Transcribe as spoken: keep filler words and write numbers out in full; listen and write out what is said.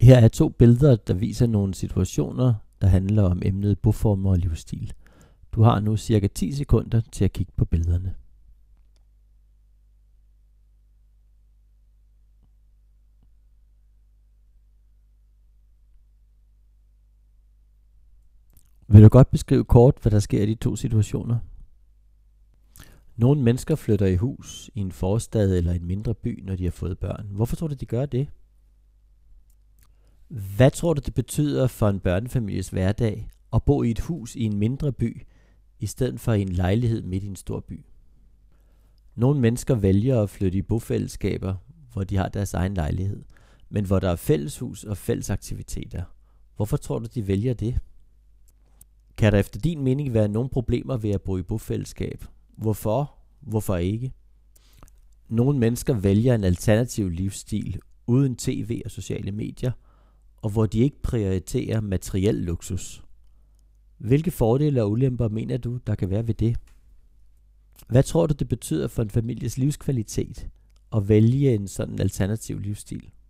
Her er to billeder, der viser nogle situationer, der handler om emnet boformer og livsstil. Du har nu cirka ti sekunder til at kigge på billederne. Vil du godt beskrive kort, hvad der sker i de to situationer? Nogle mennesker flytter i hus i en forstad eller en mindre by, når de har fået børn. Hvorfor tror du, de gør det? Hvad tror du, det betyder for en børnefamilies hverdag at bo i et hus i en mindre by, i stedet for i en lejlighed midt i en stor by? Nogle mennesker vælger at flytte i bofællesskaber, hvor de har deres egen lejlighed, men hvor der er fælleshus og fællesaktiviteter. Hvorfor tror du, de vælger det? Kan der efter din mening være nogle problemer ved at bo i bofællesskab? Hvorfor? Hvorfor ikke? Nogle mennesker vælger en alternativ livsstil uden tv og sociale medier, og hvor de ikke prioriterer materiel luksus. Hvilke fordele og ulemper mener du, der kan være ved det? Hvad tror du, det betyder for en families livskvalitet at vælge en sådan alternativ livsstil?